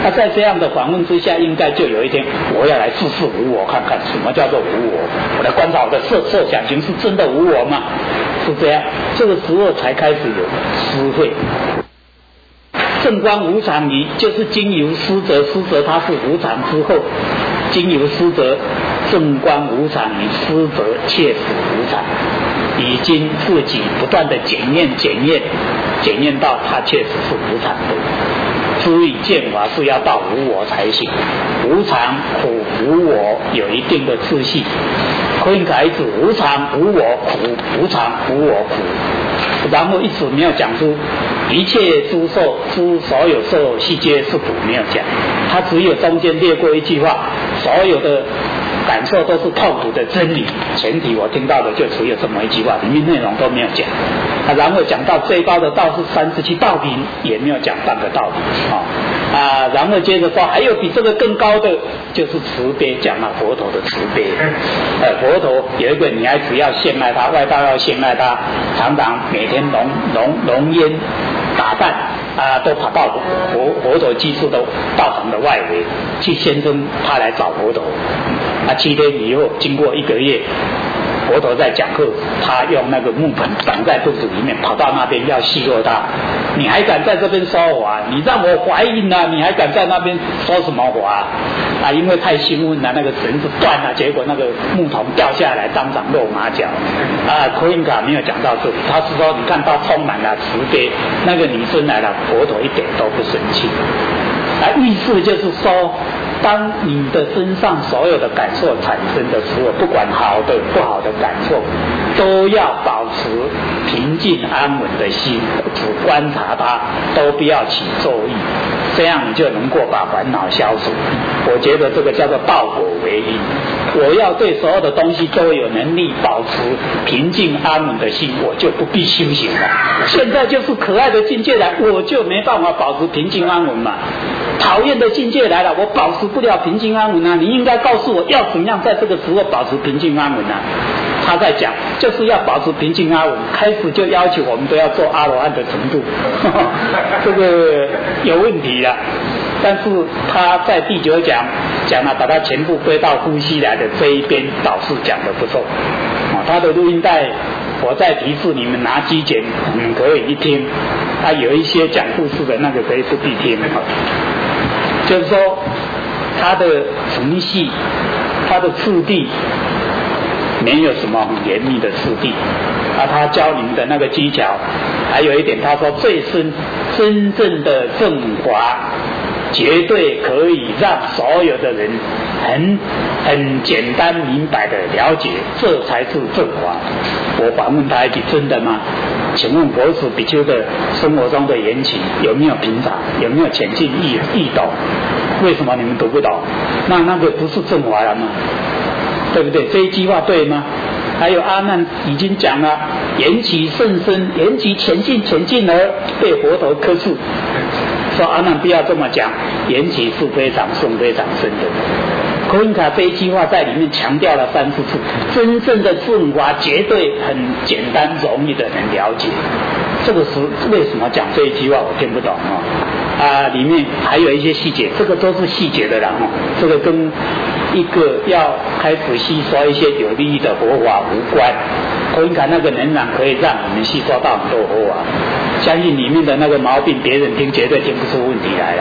在这样的访问之下，应该就有一天我要来试试无我，看看什么叫做无我，我来观察我的设想行是真的无我吗？是这样，这个时候才开始有思慧。正观无常仪，就是经由思则，思则它是无常之后，经由思则正观无常仪，思则切实无常，已经自己不断的检验到它确实是无常的。知以见法是要到无我才行，无常苦无我有一定的次序。可以改指无常无我苦，无常无我苦，然后一直没有讲出一切诸受诸所有受细皆是苦，没有讲，他只有中间列过一句话，所有的感受都是痛苦的真理，前提我听到的就只有这么一句话，里面内容都没有讲。然后讲到最高的道是37道品，也没有讲半个道理然后接着说还有比这个更高的，就是慈悲，讲了佛陀的慈悲。佛陀有一个女孩子要陷害他，外道要陷害他，常常每天浓烟打扮都跑到佛陀居住的道场的外围去宣称他来找佛陀。7天以后，经过1个月，佛陀在讲课，他用那个木盆挡在肚子里面，跑到那边要奚落他。你还敢在这边说法？你让我怀孕了，你还敢在那边说什么话？因为太兴奋了，那个绳子断了，结果那个木桶掉下来，当场露马脚。科印卡没有讲到这里，他是说你看他充满了慈悲，那个女生来了，佛陀一点都不生气。意思就是说，当你的身上所有的感受产生的时候，不管好的不好的感受，都要保持平静安稳的心，只观察它，都不要起咒意，这样你就能够把烦恼消除。我觉得这个叫做道果为因。我要对所有的东西都有能力保持平静安稳的心，我就不必修行了。现在就是可爱的境界来，我就没办法保持平静安稳嘛。讨厌的境界来了，我保持不了平静安稳啊！你应该告诉我要怎样在这个时候保持平静安稳啊？他在讲就是要保持平静安稳，开始就要求我们都要做阿罗汉的程度，这个有问题了。但是他在第9讲了，把它全部归到呼吸来的这一边，导师讲的不错。他的录音带我在提示你们拿机剪，你们可以一听。有一些讲故事的那个可以不必听。就是说他的程序，他的次第没有什么很严密的次第他教你们的那个技巧，还有一点他说真正的正法绝对可以让所有的人很简单明白的了解，这才是正法。我反问他一句，真的吗？请问佛子比丘的生活中的言情有没有平常，有没有浅近易懂？为什么你们读不懂？那个不是正法了吗？对不对？这一句话对吗？还有阿难已经讲了，言其甚深，言其浅近而被佛陀呵斥，说阿难不要这么讲，言其是非常深非常深的。科印卡这一句话在里面强调了3-4次，真正的正法绝对很简单容易的能了解。这个是为什么讲这一句话我听不懂里面还有一些细节，这个都是细节的啦这个跟一个要开始吸收一些有利益的佛法无关。科印卡那个仍然可以让我们吸收到很多佛法，相信里面的那个毛病别人听绝对听不出问题来了。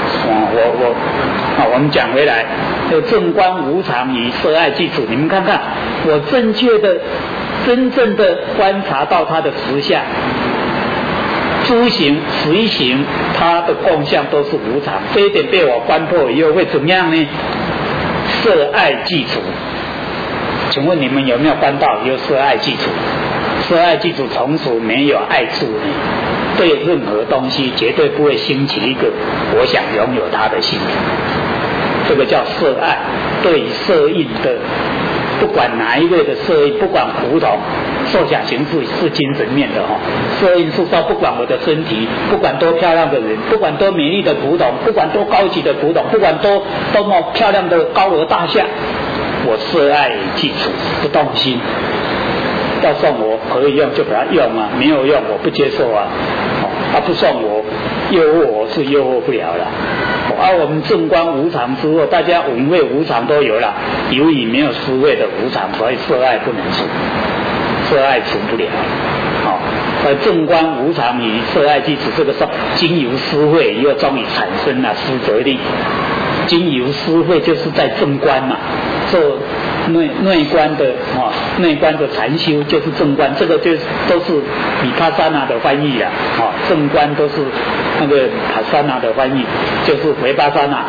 我们讲回来，正观无常以色爱基础，你们看看我正确的真正的观察到它的实相，诸行随行它的共相都是无常，这一点被我观破以后会怎么样呢？色爱基础，请问你们有没有观到有色爱基础？色爱基础从此没有爱处呢，对任何东西绝对不会兴起一个我想拥有它的心，这个叫色爱。对色印的，不管哪一类的色印，不管古董受想行识是精神面的色印是说不管我的身体，不管多漂亮的人，不管多美丽的古董，不管多高级的古董，不管多么漂亮的高楼大厦，我色爱基础不动心，要送我可以用就给他用没有用我不接受他不送我诱惑我是诱惑不了了。 我们正观无常之后，大家闻味无常都有了，由于没有思味的无常，所以色爱不能除，色爱除不了。正观无常与色爱即止，这个是经由思会以后终于产生了思则力。经由思会就是在正观嘛，做内观的内观的禅修就是正观，这个就都是米帕萨那的翻译啦。正观都是那个帕萨那的翻译，就是维巴萨那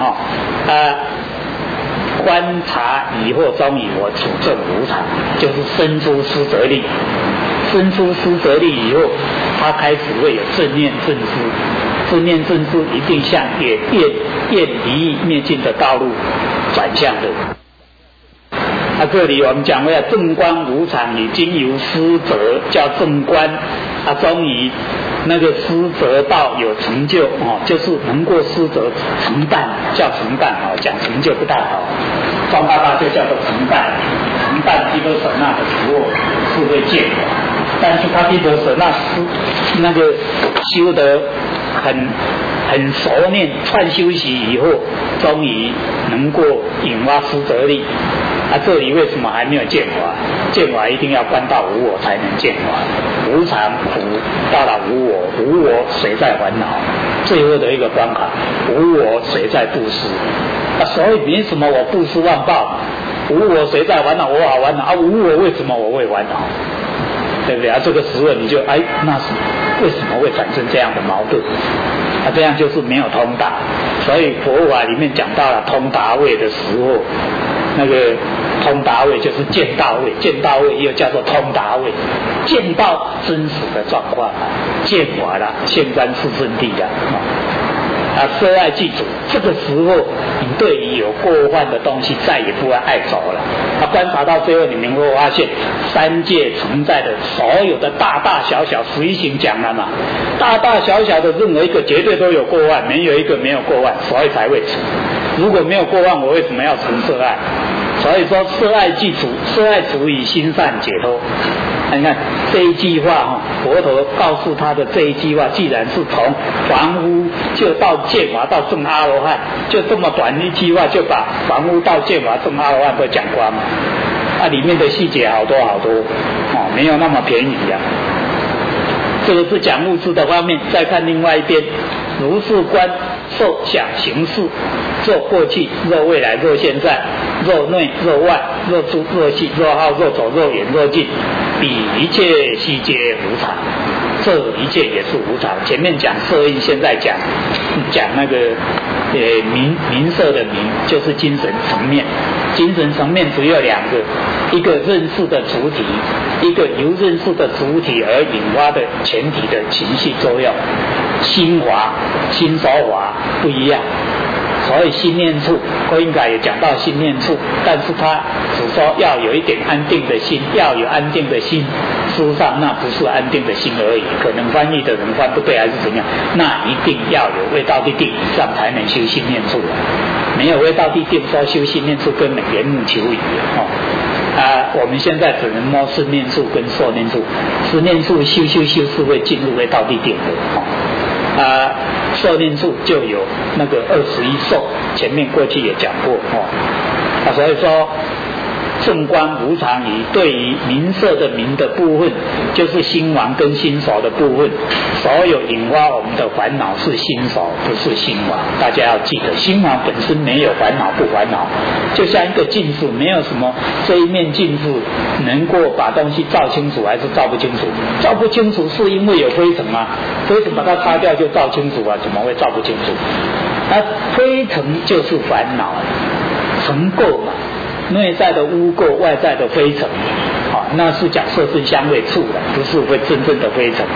观察以后终于我处正无常，就是生出思则力。生出思则力以后，他开始会有正念正知，正念正知一定向远离灭尽的道路转向的。这里我们讲了正观无常，已经由思则叫正观，终于那个思则道有成就就是能过思则成办，叫成办讲成就不大好，放大就叫做成办。成办毗婆舍那的时候是会见的，但是他毗婆舍那个修得很熟练，串修习以后，终于能够引发思则力。这里为什么还没有见法？见法一定要观到无我才能见法。无常苦到了无我，无我谁在烦恼？最后的一个关卡，无我谁在布施？所以凭什么我布施忘报？无我谁在烦恼？我好烦恼无我为什么我会烦恼？对不对这个时候你就那是为什么会产生这样的矛盾？这样就是没有通达。所以佛法里面讲到了通达位的时候，那个通达位就是见到位，见到位又叫做通达位，见到真实的状况见法了，现观是真谛的色爱记住，这个时候你对于有过患的东西再也不会爱走了。观察到最后，你们会发现三界存在的所有的大大小小，随行讲了嘛，大大小小的任何一个绝对都有过患，没有一个没有过患，所以才会成。如果没有过患，我为什么要成色爱？所以说色爱记住，色爱除以心善解脱。你看这一句话佛陀告诉他的这一句话，既然是从凡夫就到见法到证阿罗汉，就这么短一句话就把凡夫到见法证阿罗汉都讲光了。里面的细节好多好多没有那么便宜这个是讲物质的方面。再看另外一边，如是观受想行识，若过去若未来若现在，若内若外，若粗若细，若好若走，若远若近，彼一切悉皆无常，这一切也是无常。前面讲色蕴，现在讲那个名色的名，就是精神层面。精神层面只有两个，一个认识的主体，一个由认识的主体而引发的前提的情绪作用。心华、心所华不一样。所以心念处，郭应该也讲到心念处，但是他只说要有一点安定的心，要有安定的心。事实上那不是安定的心而已，可能翻译的人翻不对还是怎样，那一定要有未到地定以上才能修心念处没有未到地定说修心念处根本缘木求鱼我们现在只能摸识念处跟受念处，识念处修是会进入未到地定的受念处就有那个21受，前面过去也讲过所以说正观无常仪对于名色的名的部分，就是心王跟心所的部分，所有引发我们的烦恼是心所，不是心王。大家要记得，心王本身没有烦恼不烦恼，就像一个镜子，没有什么这一面镜子能够把东西照清楚还是照不清楚。照不清楚是因为有灰尘灰尘把它擦掉就照清楚怎么会照不清楚？灰尘就是烦恼，尘垢嘛，内在的污垢，外在的灰尘那是讲色身香味触的，不是会真正的灰尘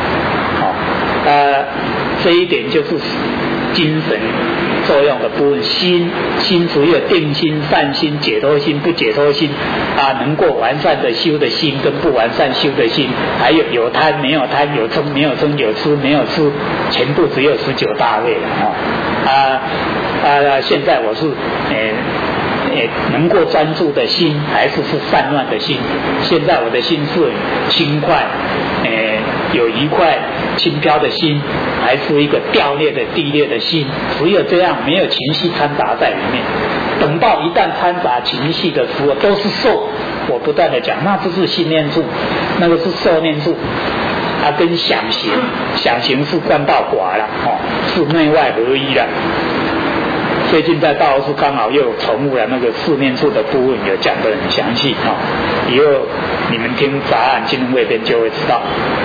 这一点就是精神作用的部分。心只有定心、善心、解脱心、不解脱心能够完善的修的心跟不完善修的心，还有贪没有贪，有嗔没有嗔，有痴没有痴，全部只有19大类了现在我是能够专注的心还是散乱的心。现在我的心是轻快有愉快轻飘的心，还是一个掉裂的地裂的心，只有这样，没有情绪掺杂在里面。等到一旦掺杂情绪的时候，都是受。我不断的讲，那不是心念处，那个是受念处，它跟想行是关道寡了，是内外合一了。最近在大陆是刚好又重复了那个四念处的部分，有讲得很详细以后你们听杂案经论汇编就会知道。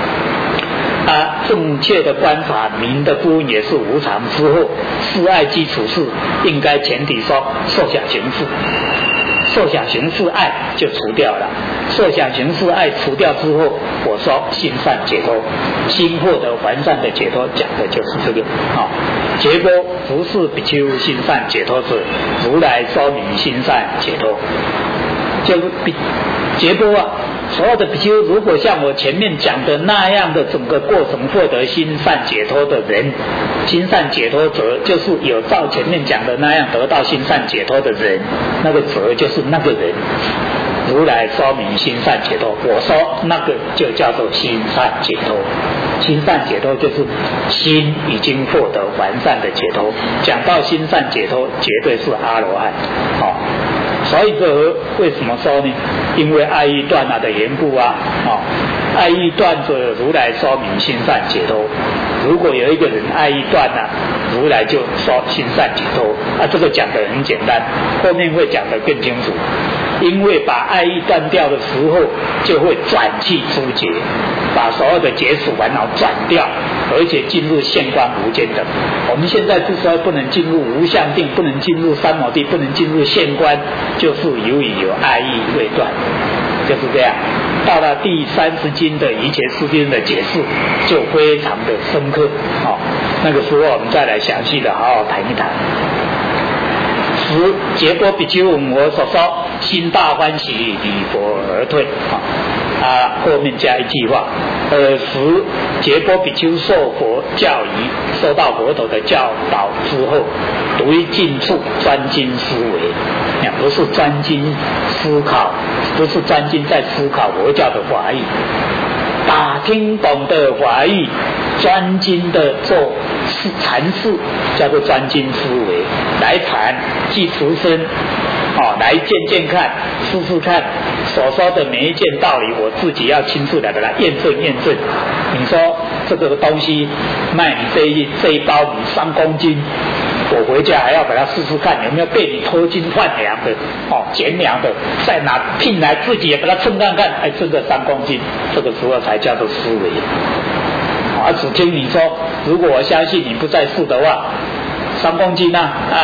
正确的观察明的部分也是无常之后，四爱基础是应该前提说受想行识，受想行识爱就除掉了，受想行识爱除掉之后，我说心善解脱，心获得完善的解脱，讲的就是这个结果不是比丘心善解脱者，如来说明心善解脱，就是结果所有的比丘如果像我前面讲的那样的整个过程获得心善解脱的人，心善解脱者就是有照前面讲的那样得到心善解脱的人，那个者就是那个人，如来说明心善解脱，我说那个就叫做心善解脱。心善解脱就是心已经获得完善的解脱，讲到心善解脱绝对是阿罗汉所以这为什么说呢？因为爱欲断了的缘故爱欲断者，如来说明心善解脱。如果有一个人爱欲断了，如来就说心善解脱这个讲得很简单，后面会讲得更清楚。因为把爱欲断掉的时候，就会转去诸结，把所有的结属烦恼转掉，而且进入现观无间等。我们现在之所以不能进入无相定，不能进入三摩地，不能进入现观，就是由于有爱欲未断，就是这样。到了第30经的一切世经的解释就非常的深刻那个时候我们再来详细的好好谈一谈。结果比丘我所说心大欢喜，礼佛而退后面加一句话结果比丘受佛教仪，受到佛陀的教导之后，独于近处专精思维，不是专精思考，不是专精在思考佛教的法义，打听懂的法义，专精的做禅事，叫做专精思维，来禅即除身来见见看，试试看所说的每一件道理，我自己要亲自来把它验证。你说这个东西卖你这一包米3公斤，我回家还要把它试试看有没有被你偷斤换两的减量的，再拿聘来自己也把它称看看，真的3公斤，这个时候才叫做思维只听你说，如果我相信你不再试的话，3公斤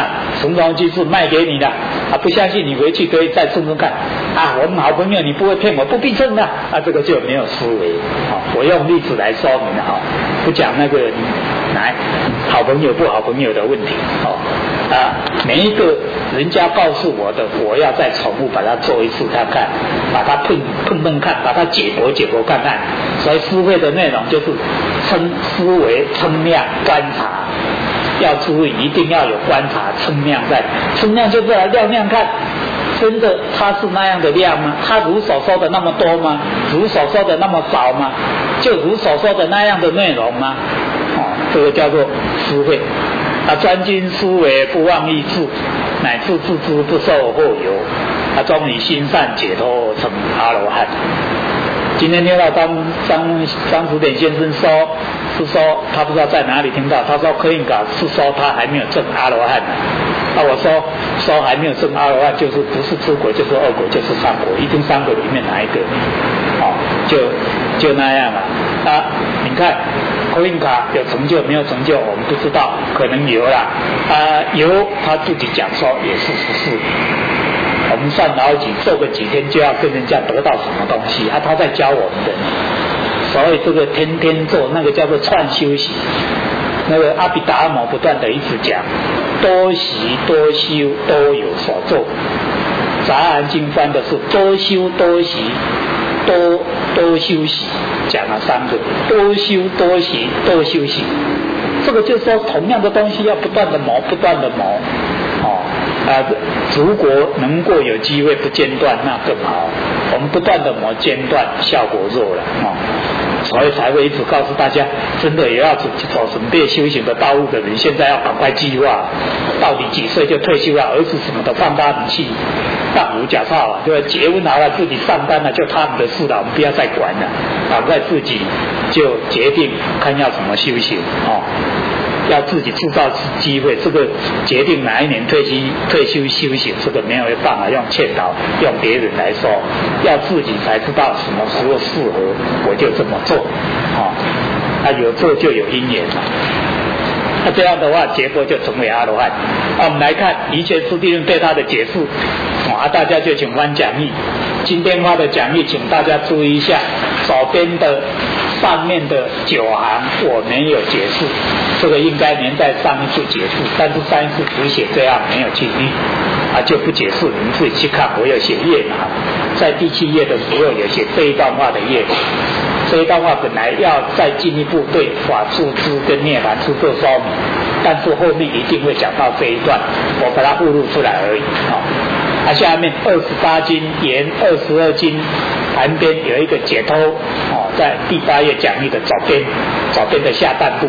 10公斤是卖给你的不相信你回去可以再称称看我们好朋友你不会骗我，不必称的这个就没有思维我用例子来说明不讲那个好朋友不好朋友的问题每一个人家告诉我的，我要再重复把它做一次看看，把它碰看，把它解剖看看。所以思维的内容就是思维称量观察，要注意一定要有观察称量在，称量就是来量看，真的它是那样的量吗？它如所说的那么多吗？如所说的那么少吗？就如所说的那样的内容吗？这个叫做思维专精思维，不忘意志，乃至自知不受后有终于心善解脱成阿罗汉。今天听到张指点先生说他不知道在哪里听到，他说柯印嘎是说他还没有证阿罗汉我说还没有证阿罗汉，就是不是初果就是二果就是三果，一定三果里面哪一个就那样你看柯印嘎有成就没有成就我们不知道，可能有啦有他自己讲说也是14，我们算老几做个几天就要跟人家得到什么东西他在教我们的，所以这个天天做那个叫做串修习，那个阿毗达摩不断的一直讲多习多修都有所做，杂含经翻的是多修多习多修习，讲了3个多修多习多修习，这个就是说同样的东西要不断的磨如果能够有机会不间断那更好，我们不断的磨间断效果弱了所以才会一直告诉大家，真的也要走准备修行的道路的人，现在要赶快计划，到底几岁就退休了，儿子什么的放他们去当无假操啊，对吧？结婚好了，自己上班了，就他们的事了，我们不要再管了，赶快自己就决定看要怎么修行哦。要自己制造机会，这个决定哪一年退休修行，这个没有办法用劝导，用别人来说，要自己才知道什么时候适合，我就这么做，有做就有因缘了。那这样的话，结果就成为阿罗汉。我们来看一切次第论对他的解释，大家就请翻讲义。今天发的讲义，请大家注意一下，左边的上面的9行我没有解释，这个应该连在上一次解释，但是上一次只写这样，没有去就不解释，你们自己去看。我有写页码，在第7页的时候有写这一段话的页码。这一段话本来要再进一步对法住支跟涅槃支做说明，但是后面一定会讲到这一段，我把它附录出来而已。下面28经言22经旁边有一个解脱，在第8页讲义的左边的下半部，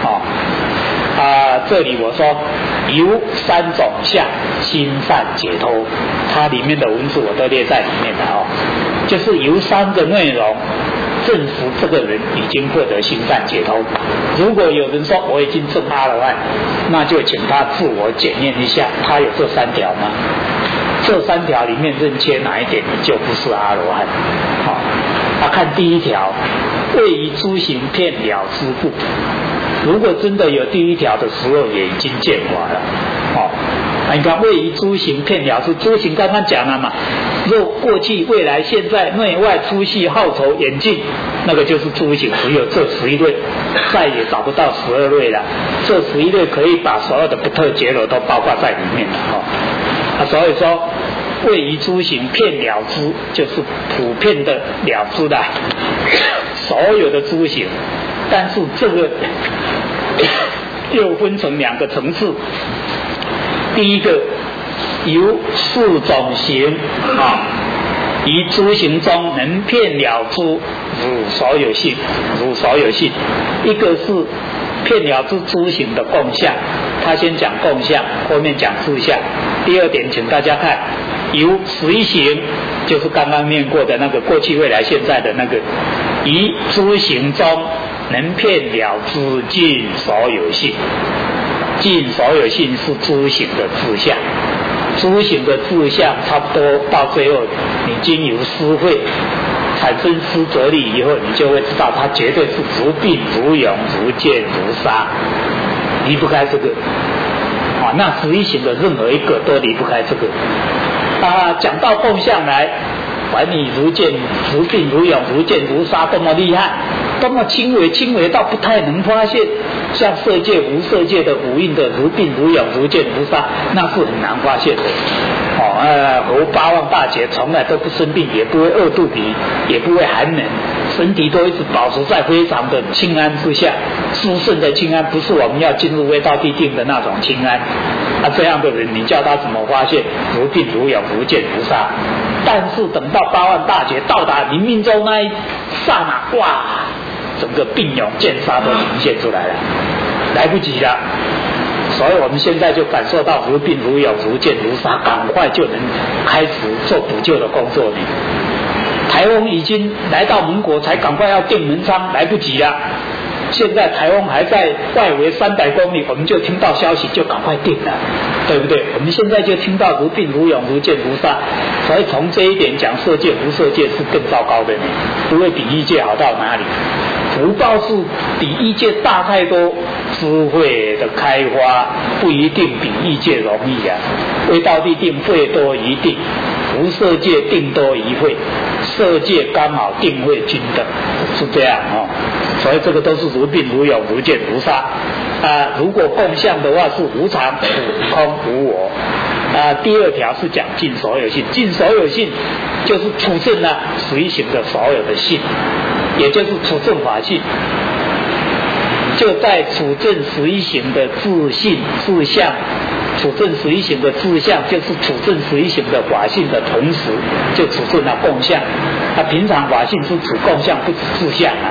这里我说由3种相心善解脱，它里面的文字我都列在里面了就是由3个内容证实这个人已经获得心善解脱。如果有人说我已经证阿罗汉，那就请他自我检验一下，他有这3条吗？这3条里面任缺哪一点，你就不是阿罗汉。看第1条，位于诸行遍了之故。如果真的有第1条的时候，也已经见法了。你看位于诸行遍了之，诸行刚刚讲了嘛，若过去未来现在内外粗细好丑远近，那个就是诸行，只有这11类，再也找不到12类了。这11类可以把所有的不特结罗都包括在里面了。所以说位于诸行遍了之，就是普遍的了之的所有的诸行。但是这个又分成2个层次，第一个由4种行于诸行中能遍了之，如所有性，一个是遍了之诸行的共相，他先讲共相，后面讲自相。第2点，请大家看由随行，就是刚刚念过的那个过去未来现在的那个，于诸行中能遍了之尽所有性，尽所有性是诸行的自相，诸行的自相差不多到最后，你经由思会产生思则力以后，你就会知道它绝对是如病如勇如见如杀，离不开这个。那11行的任何一个都离不开这个。讲到共相来，管你如见如病如勇如见如杀多么厉害，多么轻微到不太能发现，像色界无色界的五蕴的如病如勇如见如杀，那是很难发现的。和8万大劫从来都不生病，也不会饿肚皮，也不会寒冷，身体都一直保持在非常的清安之下，殊胜的清安，不是我们要进入未到地定的那种清安。这样的人你叫他怎么发现如病如勇如见如杀？但是等到8万大劫到达临命中那一刹那，哇，整个病勇见杀都呈现出来了，来不及了。所以我们现在就感受到如病如勇如见如杀，赶快就能开始做补救的工作呢。台风已经来到门国，才赶快要定门窗，来不及了。现在台风还在外围300公里，我们就听到消息就赶快定了，对不对？我们现在就听到如病如勇如见如杀，所以从这一点讲，色界无色界是更糟糕的呢，不会比异界好到哪里。福报是比异界大太多，智慧的开发不一定比异界容易啊。未到地定慧多一定，无色界定多一慧，色界刚好定慧均等，是这样所以这个都是如病如勇如见如杀。如果共相的话是无常无空无我。第2条是讲尽所有性，尽所有性就是处证随行的所有的性，也就是处证法性，就在处证随行的自性自相，处证随行的自相就是处证随行的法性的同时，就处证共相。平常法性是指共相，不指自相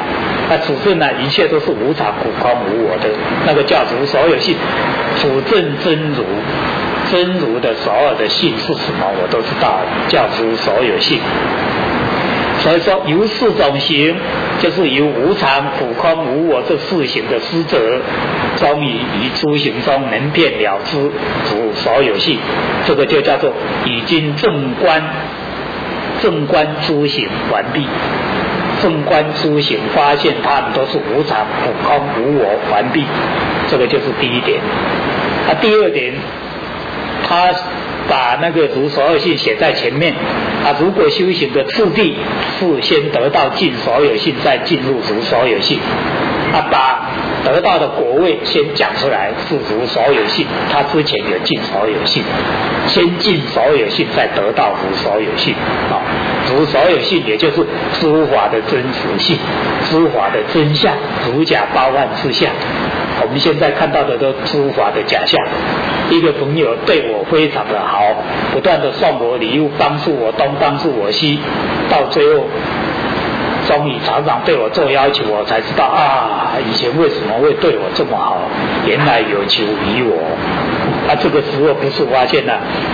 处证呢，一切都是无常、苦、空、无我的，那个叫如所有性。处证真如，真如的所有的性是什么，我都知道，叫如所有性。所以说，由四种行，就是由无常、苦、空、无我这四行的师者，终于诸行中能辨了知如所有性，这个就叫做已经正观诸行完毕。正观诸行，发现它们都是无常、苦、空、无我完毕，这个就是第一点。第二点，他把那个如所有性写在前面。如果修行的次第是先得到尽所有性，再进入如所有性。把得到的果位先讲出来是如所有性，他之前有尽所有性，先尽所有性，再得到如所有性。如所有性也就是诸法的真实性，诸法的真相，如假包换之相。我们现在看到的都诸法的假象。一个朋友对我非常的好，不断的送我礼物，帮助我东，帮助我西，到最后终于常常对我做要求，我才知道以前为什么会对我这么好，原来有求于我。这个时候不是发现了，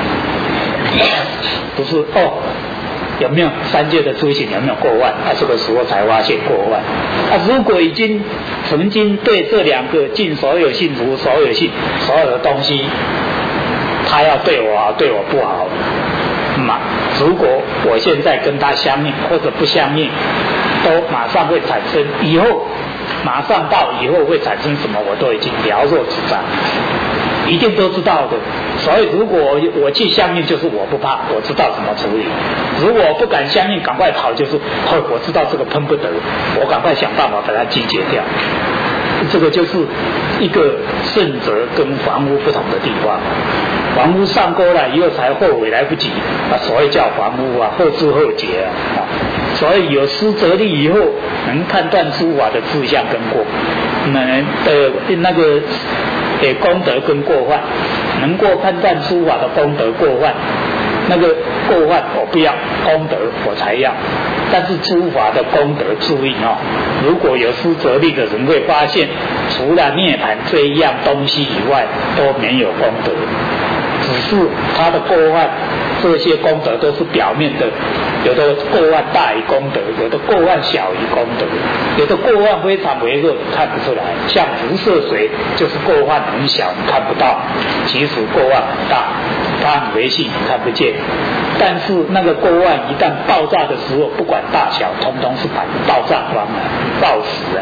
不是有没有三界的诸行有没有过万？这个时候才发现过万。如果已经曾经对这两个尽所有性、如所有性，所有的东西，他要对我好，对我不好，如果我现在跟他相应或者不相应，都马上会产生，以后马上到以后会产生什么，我都已经了若指掌，一定都知道的。所以如果我去相应，就是我不怕，我知道怎么处理；如果我不敢相应，赶快逃，就是我知道这个喷不得，我赶快想办法把它击解掉。这个就是一个圣者跟凡夫不同的地方。凡夫上钩了以后才后悔来不及，所谓叫凡夫后知后觉所以有师则力以后，能判断诸法的志向跟过，那个功德跟过患，能够判断诸法的功德过患。那个过患我不要，功德我才要。但是诸法的功德，注意如果有师则力的人会发现，除了涅槃这一样东西以外，都没有功德，只是他的过患，这些功德都是表面的，有的过患大于功德，有的过患小于功德，有的过患非常微弱，看不出来，像辐射水就是过患很小，你看不到，其实过患很大，它很微细，你看不见。但是那个过患一旦爆炸的时候，不管大小，通通是爆炸光了，爆死了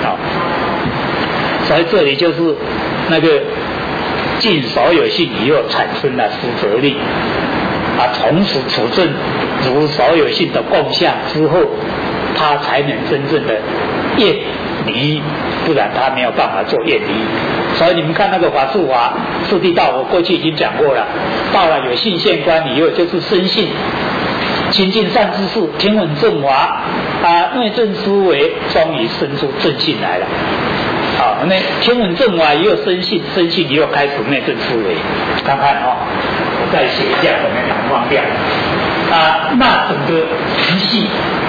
所以这里就是那个尽所有性以后产生了师则力从此处证如所有性的共相之后，他才能真正的厌离，不然他没有办法做厌离。所以你们看那个法术法四谛道，我过去已经讲过了，到了有性现观以后，就是生性亲近善知识，听闻正法内证思维，终于生出正性来了那听闻正法以后生性，生性以后开始内证思维。看看我再写一下，可能很方便那整个体系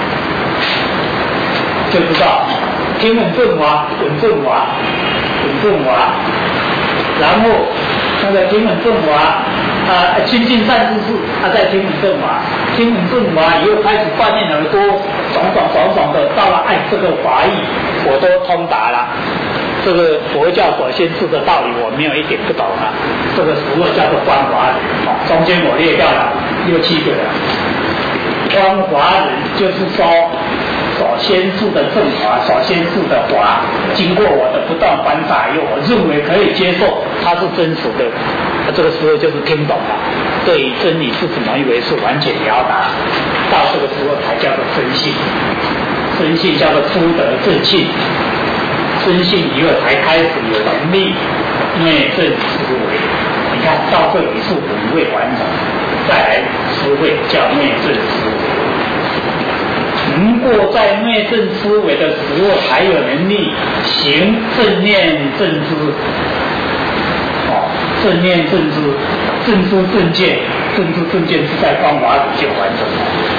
就知道听闻正法，闻正法，闻正法，然后那个听闻正法亲近善知识再听闻正法，听闻正法以后开始观念耳朵，种的，到了这个法义我都通达了。这个佛教所宣示的道理我没有一点不懂这个时候叫做观法人中间我列掉了6、7个人。观法人就是说所宣示的正法，所宣示的法，经过我的不断观察以后，我认为可以接受，它是真实的。这个时候就是听懂了，对于真理是怎么一回事完全了达，到这个时候才叫做真信。真信叫做初得正信，真信以后才开始有能力内证思维。你看到这里是五位完整，再来思维叫内证思维。能够在内证思维的时候，才有能力行正念正知。正念正知，正知正见，正知正见是在观法里就完成了。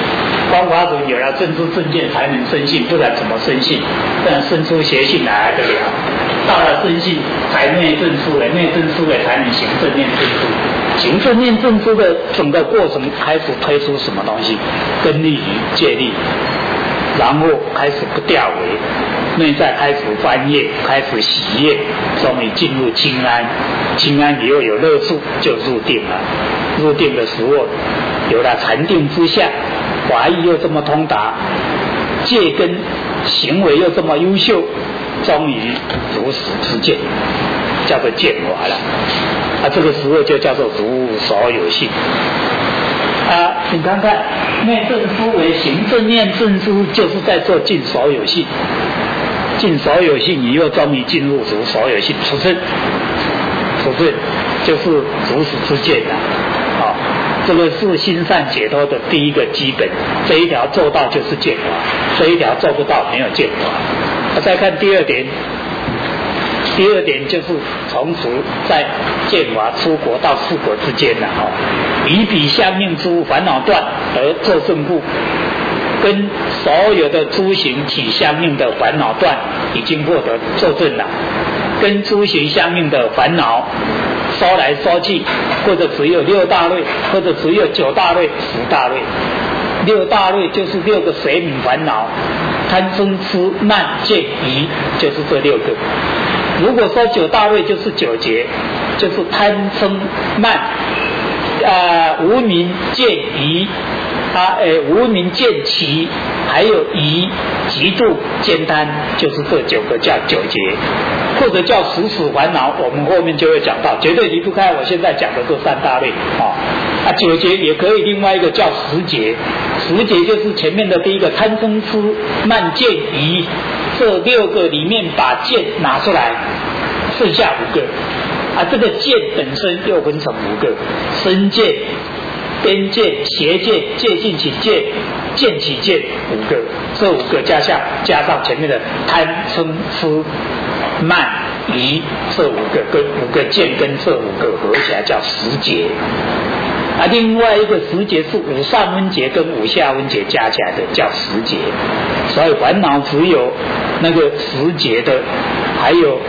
光法主有了正知正见才能生信，不然怎么生信？不然生出邪性来还得了？到了生信才内证出来，内证出来才能行正念正知。行正念正知的整个过程开始推出什么东西？根利与戒力，然后开始不掉尾，内在开始翻页，开始喜悦，终于进入清安。清安以后有乐处，就入定了。入定的时候，有了禅定之下，法义又这么通达，戒跟行为又这么优秀，终于如实之见，叫做见法了。这个时候就叫做如所有性。你看看内证思维行正念正知，就是在做尽所有性。尽所有性，你又终于进入如所有性出证。出证就是如实之见了。这个是心善解脱的第一个基本，这一条做到就是见法，这一条做不到没有见法。再看第二点，第二点就是从此在见法出国到四国之间了。以彼相应诸烦恼断而作正故，跟所有的诸行起相应的烦恼断已经获得作证了，跟诸行相应的烦恼烧来烧去，或者只有6大类，或者只有9大类、10大类。6大类就是6个随名烦恼，贪嗔痴慢见疑，就是这6个。如果说9大类就是9劫，就是贪嗔慢无明见疑，无明见起，还有疑嫉妒见贪，就是这9个叫9劫，或者叫十死烦恼，我们后面就会讲到，绝对离不开我现在讲的这3大类。9劫也可以，另外一个叫10劫。10劫就是前面的第一个贪嗔痴慢见疑，这6个里面把见拿出来，剩下5个。这个见本身又分成5个：身见、边见、邪见、戒尽起见、见起见5个。这5个加上前面的贪嗔痴慢疑，这5个跟5个见跟这5个合起来叫10劫。另外一个10劫是5上温劫跟5下温劫加起来的叫10劫。所以烦恼只有那个10劫的，还有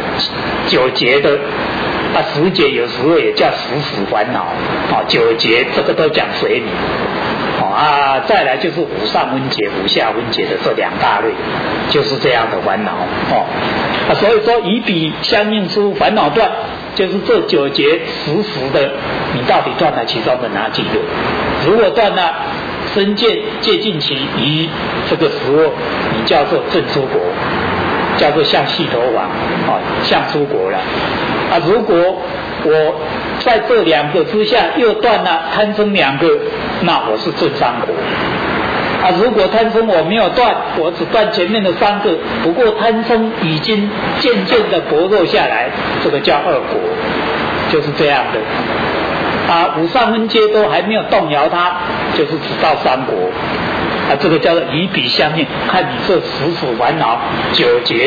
9劫的。10劫有时候也叫10死烦恼。9劫这个都讲随名。再来就是5上温劫、5下温劫的这2大类，就是这样的烦恼。所以说以彼相应诸烦恼断，就是这9劫10死的，你到底断了其中的哪几个？如果断了身见戒尽起疑，这个时候你叫做正出国，叫做像细头王，像出国了。如果我在这2个之下又断了贪嗔2个，那我是正3国。如果贪嗔我没有断，我只断前面的3个，不过贪嗔已经渐渐的薄弱下来，这个叫2国，就是这样的。5上温阶都还没有动摇它，就是只到3国。这个叫做以彼相应，看你这10死烦恼9劫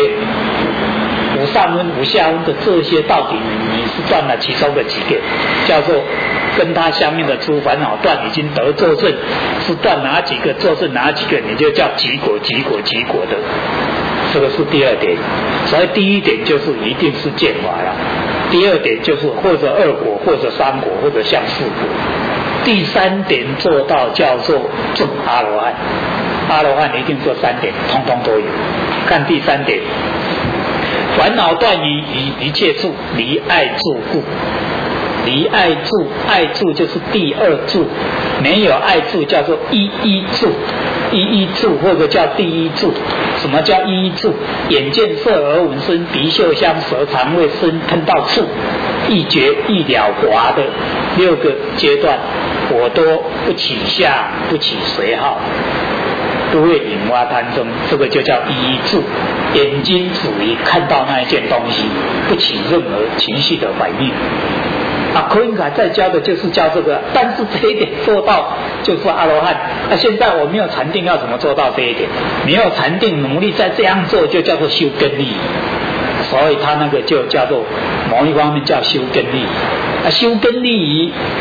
5上温5下温的这些到底你是断了其中的几个，叫做跟它相应的诸烦恼断已经得作证，是断哪几个作证哪几个，你就叫几果几果几果的。这个是第2点。所以第1点就是一定是见法了，第2点就是或者2果或者3果或者像4果，第3点做到叫做证阿罗汉。阿罗汉一定做3点，通通都有。看第3点，烦恼断于一切处，离爱住故。离爱住，爱住就是第2住，没有爱住叫做一住，一住或者叫第1住。什么叫一住？眼见色耳闻声鼻嗅香舌肠胃身碰到触，一觉一了华的6个阶段，我都不起相不起随好，不会引发贪嗔，这个就叫一住。眼睛只于看到那一件东西，不起任何情绪的反应。科印卡在教的就是教这个，但是这一点做到就是阿罗汉。现在我没有禅定，要怎么做到这一点？没有禅定，努力再这样做，就叫做修根利益。所以他那个就叫做某一方面叫修根利益。修根利益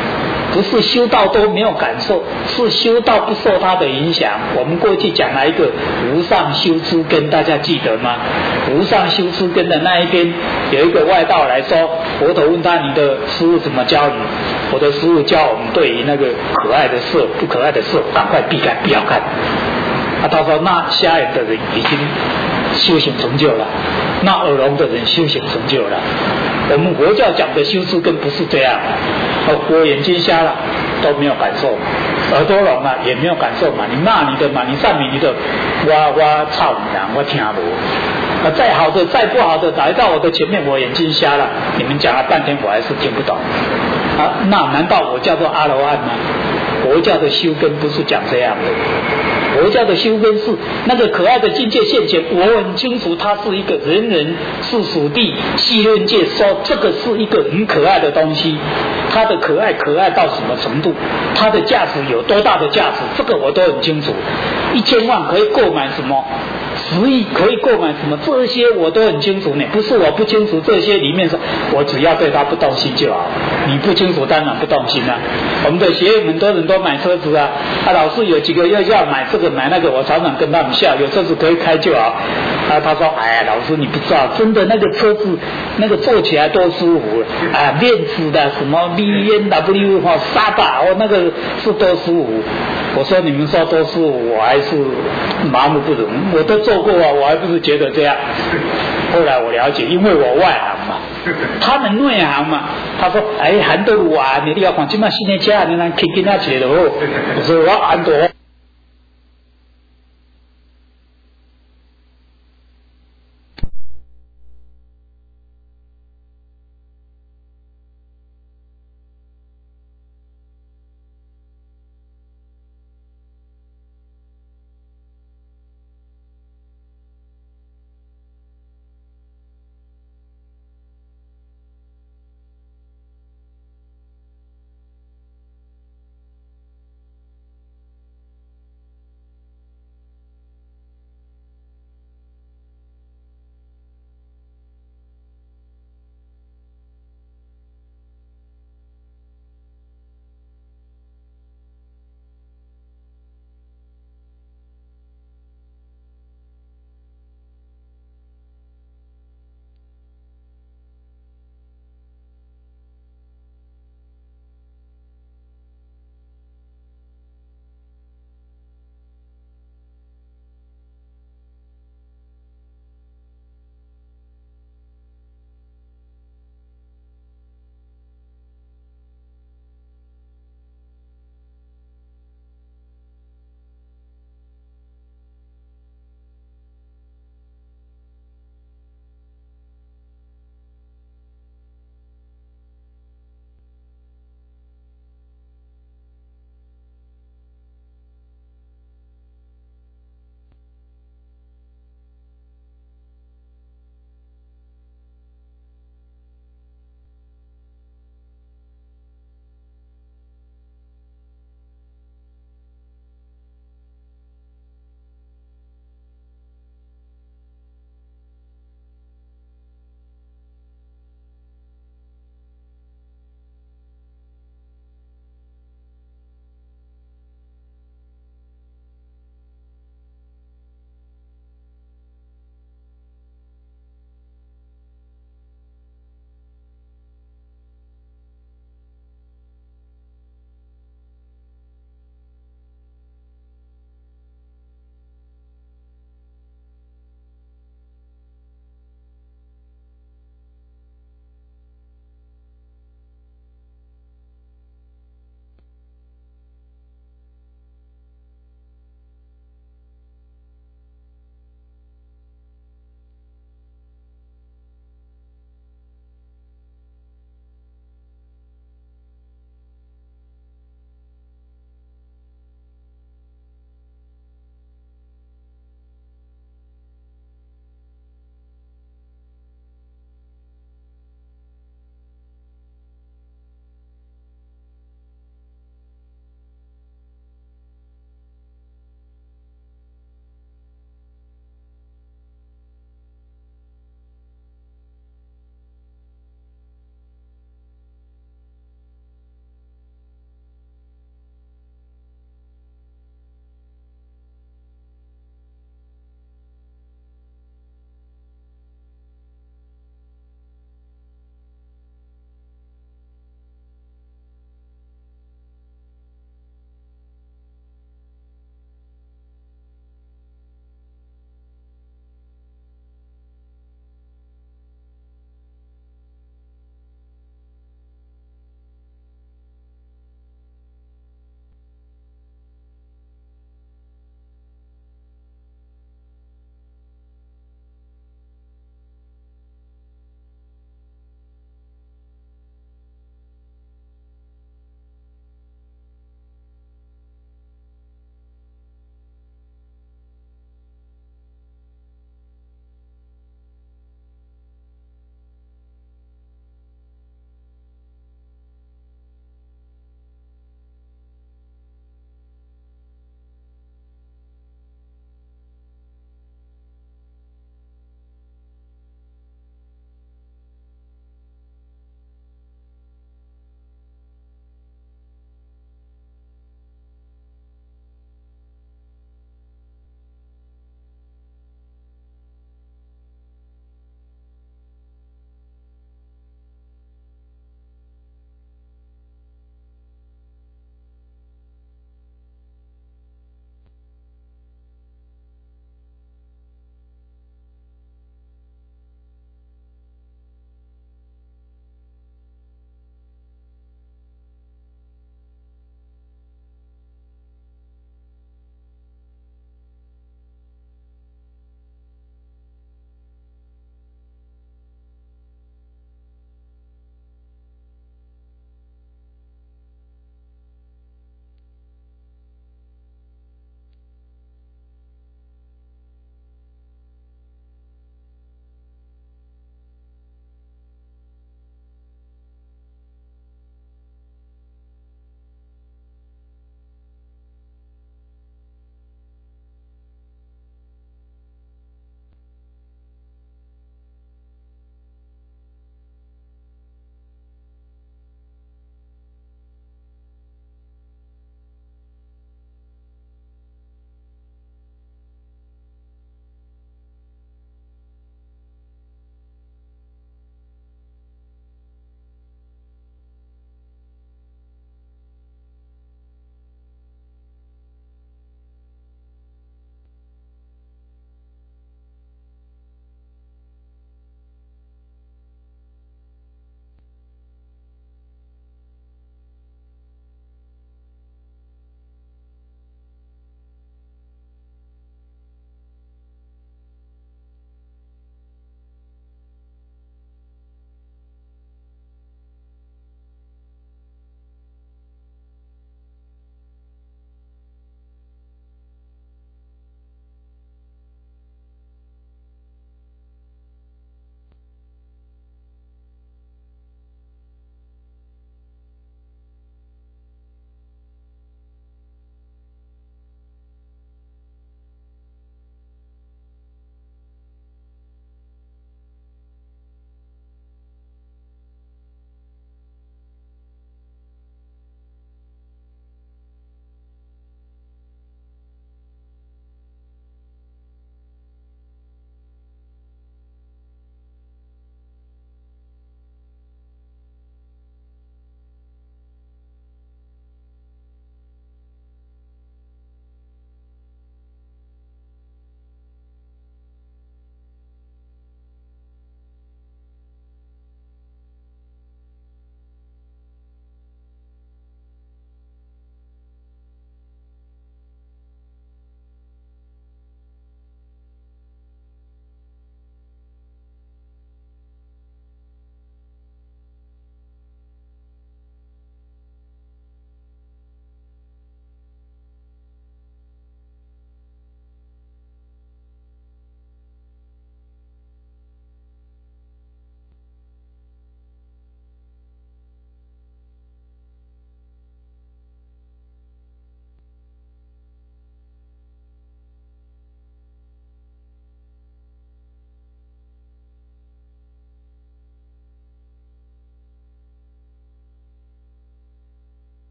不是修道都没有感受，是修道不受它的影响。我们过去讲了一个无上修之根，大家记得吗？无上修之根的那一边有一个外道来说，佛陀问他你的师父怎么教你？我的师父教我们对于那个可爱的色、不可爱的色，赶快避开，不要看。他说那瞎眼的人已经修行成就了，那耳聋的人修行成就了。我们佛教讲的修之根不是这样，我眼睛瞎了都没有感受，耳朵聋了也没有感受嘛。你骂你的嘛，你赞美你的，我操你啊，我听不。再好的再不好的来到我的前面，我眼睛瞎了，你们讲了半天我还是听不懂。那难道我叫做阿罗汉吗？佛教的修根不是讲这样的，佛教的修根是那个可爱的境界现前，我很清楚它是一个人人是属地细论界说这个是一个很可爱的东西，它的可爱到什么程度，它的价值有多大的价值，这个我都很清楚。1000万可以购买什么，10亿可以购买什么，这些我都很清楚呢。不是我不清楚这些里面说，我只要对他不动心就好。你不清楚当然不动心啊。我们的学员很多人都买车子啊，老师有几个要买这个买那个，我常常跟他们笑，有车子可以开就好。他说哎呀，老师你不知道，真的那个车子那个坐起来多舒服啊，面子的什么 BMW 沙巴那个是多舒服。我说你们说多舒服，我还是麻木不仁，我都做过啊，我还不是觉得这样。后来我了解，因为我外行嘛，他们内行嘛。他说：“哎，韩德鲁啊，你要看这么新的车，你能开起来的哦。”我说：“我韩德。”